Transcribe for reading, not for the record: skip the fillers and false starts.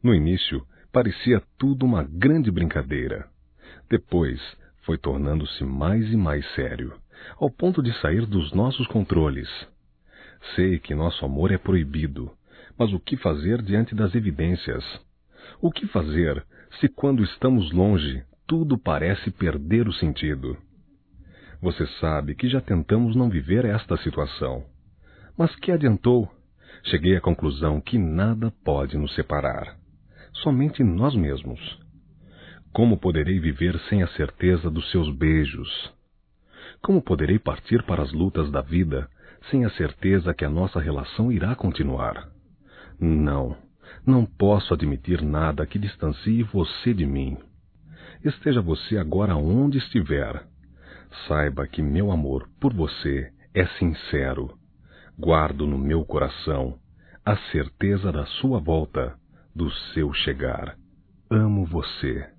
No início, parecia tudo uma grande brincadeira. Depois, foi tornando-se mais e mais sério, ao ponto de sair dos nossos controles. Sei que nosso amor é proibido, mas o que fazer diante das evidências? O que fazer se, quando estamos longe, tudo parece perder o sentido? Você sabe que já tentamos não viver esta situação. Mas que adiantou? Cheguei à conclusão que nada pode nos separar. Somente nós mesmos. Como poderei viver sem a certeza dos seus beijos? Como poderei partir para as lutas da vida sem a certeza que a nossa relação irá continuar? Não posso admitir nada que distancie você de mim. Esteja você agora onde estiver. Saiba que meu amor por você é sincero. Guardo no meu coração a certeza da sua volta, do seu chegar. Amo você.